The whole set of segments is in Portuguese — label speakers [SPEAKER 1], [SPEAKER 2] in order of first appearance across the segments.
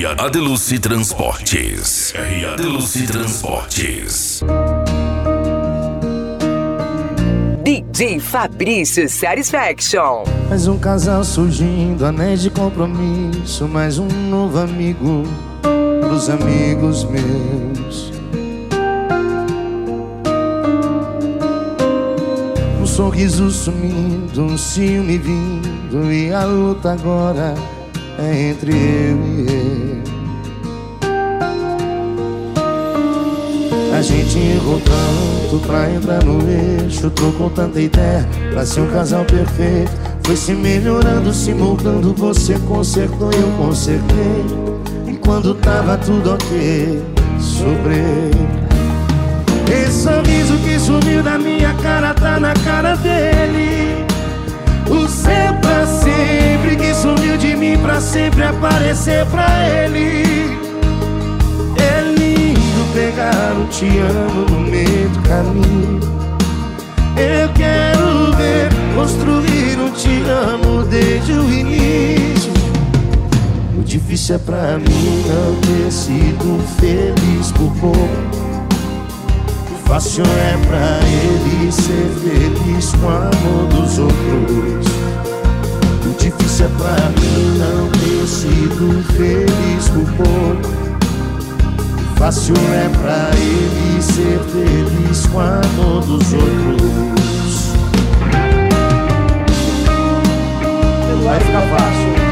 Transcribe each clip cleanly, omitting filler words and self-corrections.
[SPEAKER 1] R.A. Deluce Transportes. R.A. Deluce Transportes.
[SPEAKER 2] DJ Fabrício Satisfaction.
[SPEAKER 3] Mais um casal surgindo, anéis de compromisso. Mais um novo amigo pros amigos meus. Um sorriso sumindo, um ciúme vindo, e a luta agora é entre eu e ele. A gente errou tanto pra entrar no eixo, trocou tanta ideia pra ser um casal perfeito. Foi se melhorando, se moldando, você consertou e eu consertei. E quando tava tudo ok, sobrei. Esse sorriso que sumiu da minha cara tá na cara dele. O seu pra sempre que sumiu de mim pra sempre aparecer pra ele. É lindo pegar um te amo no meio do caminho. Eu quero ver construir um te amo desde o início. O difícil é pra mim não ter sido feliz por pouco. O fácil é pra ele ser feliz com o amor dos outros. O difícil é pra mim não ter sido feliz por pouco. O fácil é pra ele ser feliz com o amor dos outros. Vai ficar fácil.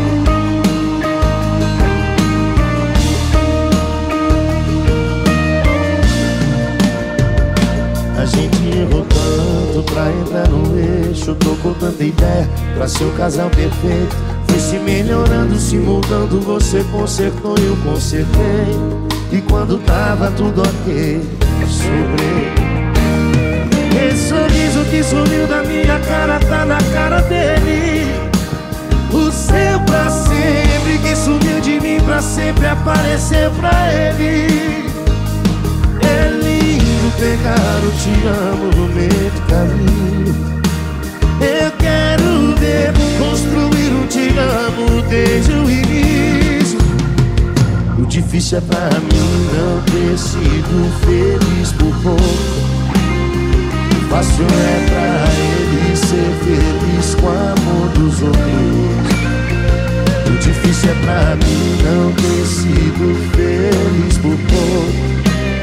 [SPEAKER 3] A gente errou tanto pra entrar no eixo, trocou tanta ideia pra ser um casal perfeito. Foi se melhorando, se moldando, você consertou e eu consertei. E quando tava tudo ok, sobrei. Esse sorriso que sumiu da minha cara tá na cara dele. O seu pra sempre que sumiu de mim pra sempre aparecer pra ele. É lindo pegar o te amo no meio do caminho. Eu quero ver construir um te amo desde o início. O difícil é pra mim não ter sido feliz por pouco. O fácil é pra ele ser feliz com o amor dos outros. O difícil é pra mim não ter sido feliz por pouco.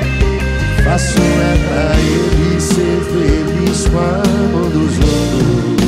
[SPEAKER 3] Fácil é pra ele ser feliz com o amor dos outros.